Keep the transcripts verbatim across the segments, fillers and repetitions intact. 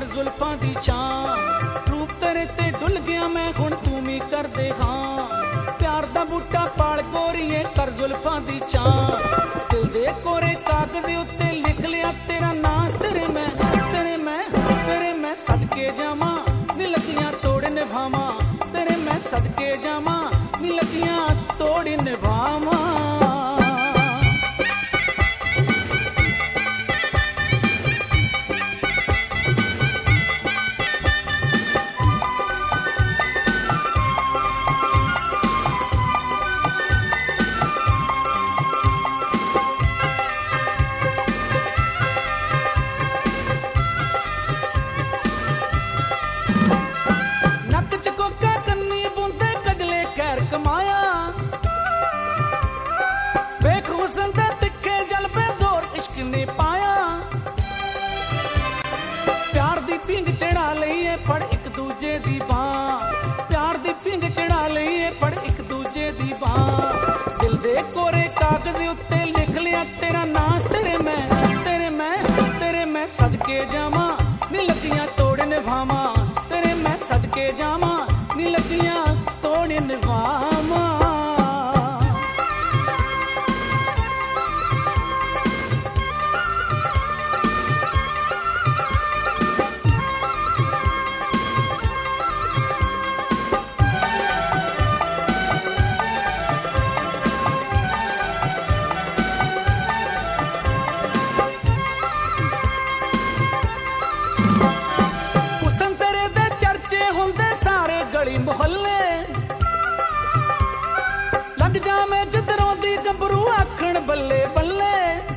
जुल्फां दी छां, रूप तेरे ते डुल गया मैं हुण तू मी कर दे हाँ। प्यार दा बूटा पाल गोरीए कर जुल्फां दी छां, दिल दे कोरे कागज़ उत्ते लिख लिया तेरा नां। तेरे मैं तेरे मैं तेरे मैं सदके जावां नी लगियां तोड़ निभावां, तेरे मैं सदके जावां नी लगियां तोड़ निभावां। पिंग चढ़ा लईए फड़ एक दूजे दी बां, प्यार दी पिंग चढ़ा लईए फड़ एक दूजे दी बां। दिल दे कोरे कागज़ उत्ते लिख लिया तेरा नां। तेरे मैं तेरे मैं तेरे मैं सदके जावां नी लगियां तोड़ निभावां, तेरे मैं सदके जावां नी लगियां तोड़ निभावां। मोहल्ले लग जावे जिधरों दी गंबरू आखण बल्ले बल्ले।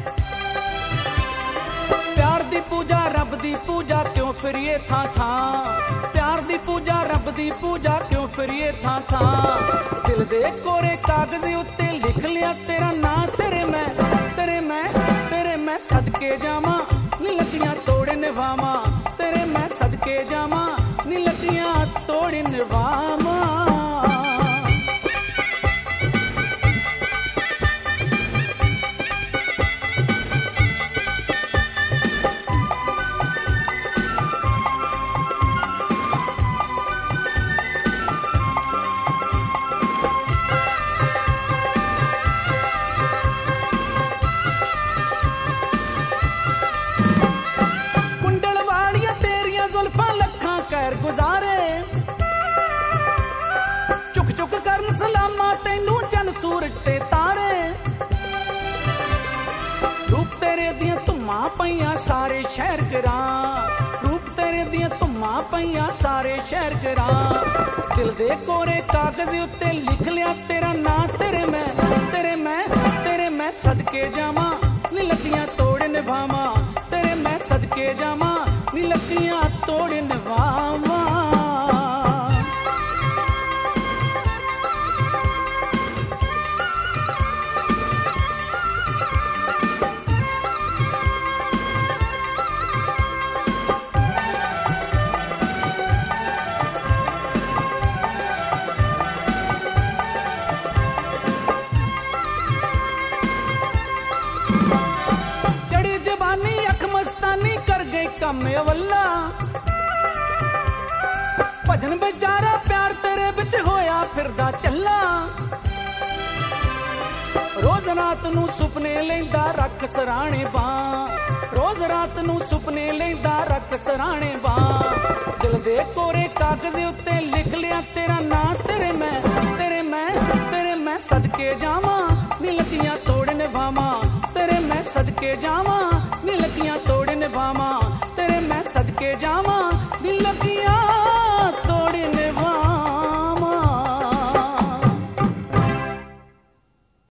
प्यार दी पूजा रब दी पूजा क्यों फिरिए था था, प्यार दी पूजा रब दी पूजा क्यों फिरिए था था। दिल दे कोरे कागज़ उत्ते लिख लिया तेरा नां। तेरे मैं तेरे मैं तेरे मैं सदके जावां नी लगियां तोड़ निभावां, तेरे मैं सदके जावां नी लगियां तोड़ निभावां। गुजारे चुक चुक करन सलामा तैनू चन सूरज ते तारे। रूप तेरे दियां धुम्मां पईयां सारे शहर करां, रूप तेरे दियां धुम्मां पईयां सारे शहर करां। दिल दे कोरे कागज़ उत्ते लिख लिया तेरा नां। तेरे मैं तेरे मैं तेरे मैं सदके जावां नी लगियां तोड़ निभावां, तेरे मैं सदके जावां नी लगियां तोड़ निभावां। चढ़ी जवानी अख मस्तानी कर गई कम अवल्ला, भजन बेचारा प्यार तेरे बिच होया फिरदा चला। रोज रात नू सुपने लैंदा रख सराणे बां, रोज रात नू सुपने लैंदा रख सराणे बां। दिल दे कोरे कागज़ उत्ते लिख लिया तेरा नां। तेरे मैं तेरे मैं तेरे मैं सदके जावां नी लगियां तोड़ निभावां, तेरे मैं सदके जावां नी लगियां तोड़ निभावां, तेरे मैं सदके जावां नी लगियां